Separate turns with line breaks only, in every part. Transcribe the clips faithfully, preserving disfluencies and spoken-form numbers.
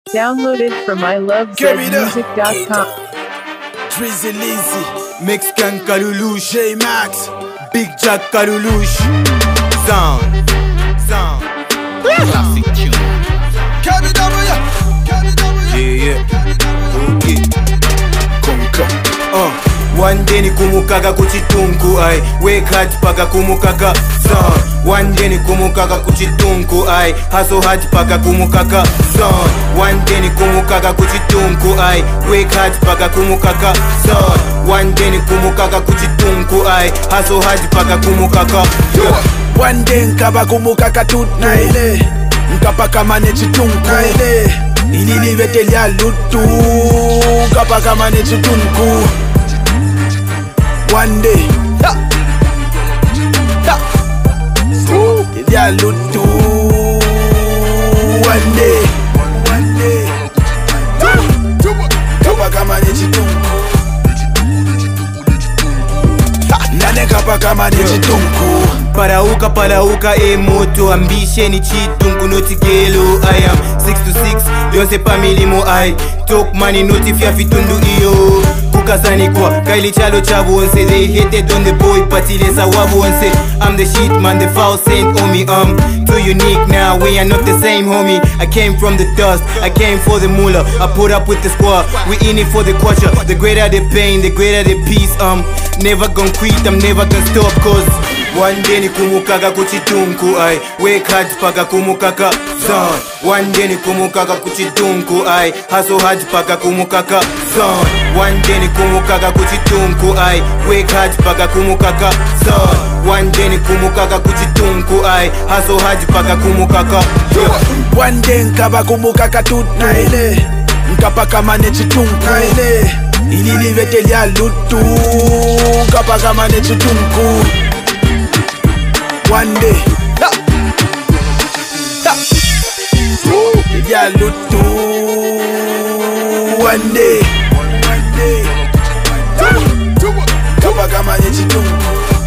Downloaded from I love zed music dot com.
Drizzy Lizzy, Mexican Kalulouche, J-Max, Big Jack Kalulouche. Sound, sound, classic tune. Yeah, yeah, okay. Konka, uh. One day ni kumukaka kuchitunku ay wake hard paka kumukaka son. One day ni kumukaka kuchitunku ay hustle hard paka kumukaka son. One day ni kumukaka kuchitunku ay wake hard paka kumukaka son. One day ni kumukaka kuchitunku ay hustle hard paka kumukaka.
One day nkaba kumukaka tut na ile nkapa kama ne chitunku ile ilili vete ya lutu nkapa kama ne chitunku. One day, yeah, yeah, yeah, lutu. One day, one day, kapa kama ni chitunku. Nane kapa kama ni chitunku.
Parauka parauka e moto ambition ni chitunku noti gelo. I am six to six, yonse family mo I talk money noti fia fitundu iyo. Kukazani kwa kaili chalo chabu onse. They hated on the boy patilesa wabu onse. I'm the shit man, the foul saint on me. Um, too unique now, we are not the same homie. I came from the dust, I came for the moolah. I put up with the squad, we in it for the culture. The greater the pain, the greater the peace. Um, never gonna quit, I'm never gonna stop. Cause one day ni kumukaka kuchitunku ay wake hard paka kumukaka son. One day ni kumukaka kuchitunku ay hustle hard paka kumukaka son. One day ni kumukaka kuchitunku ay wake hard paka kumukaka son. One day ni kumukaka kuchitunku ay hustle hard paka kumukaka.
One day nkaba kumukaka tut na ile nkapa kama ne chitunku ile ilili vete ya lutu nkapa kama ne chitunku. One day, yeah, yeah, yeah, lutu. One day, one day, kapa kama ni chitunku.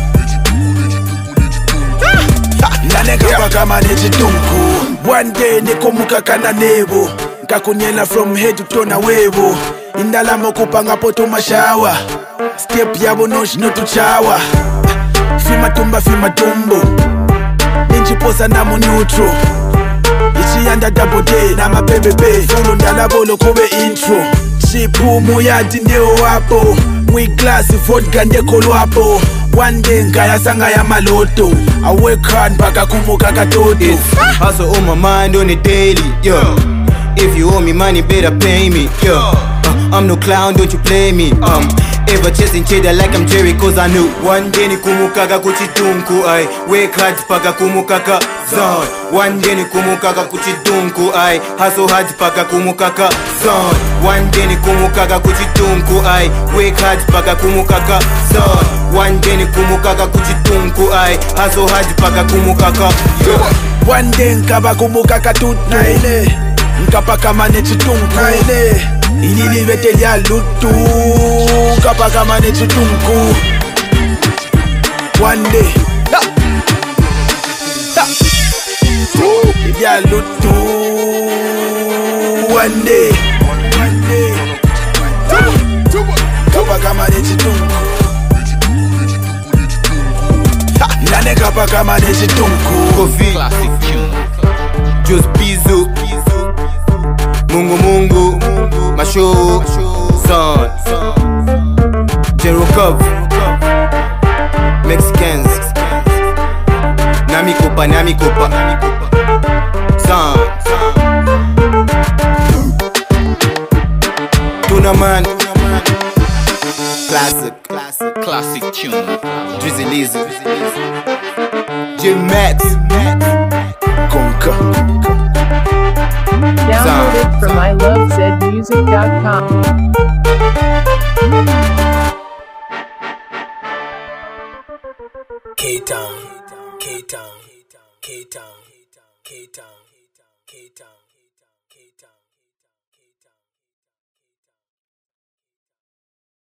Nane kapa kama ni chitunku. One day nikumukaka na nebo nkakunyela from head to toe na webo. Indala mokupanga poto mashawa step yabo nosh no tuchawa. Fima tumba fima tumbo ninjiposa na mu neutral. Ichi yanda double day na mabebebe Fulu ndala bolo kube intro. Chipu muyadi ndeo wapo mwi glasi vodka ndeko lwapo. One day nkaya sanga ya maloto. I work hard mpaka kumuka katoto.
It's hustle on my mind on a daily, yo. If you owe me money better pay me, yo. uh, I'm no clown, don't you play me. Um Ever chasing cheddar like I'm Jerry cause I knew one day ni kumukaka kuchitunku ay wake hard paka kumukaka son. One day ni kumukaka kuchitunku ay hustle hard paka kumukaka son. One day ni kumukaka kuchitunku ay wake hard paka kumukaka son. One day ni kumukaka kuchitunku ay hustle hard paka kumukaka.
One day nkaba kumukaka tut na ile nkapa kama ne chitunku ile ilili vete ya lutu kapa kama ne chitunku. One day, yeah, yeah, ya lutu. One day, one day, kapa kama ne chitunku. Nane kapa kama ne chitunku.
Kofi, Just Bizu, Mungu Mungu, Masho, Son, Jerokov, Mexicans, Nami Kopa, Nami Kopa, Son, Tunaman, Classic, Classic, Classic tune, Drizzy Lizzy, J-Max,
Konka.
Downloaded from I love zed music dot com.
K-Town, K-Town, K-Town, K-Town, K-Town, K-Town.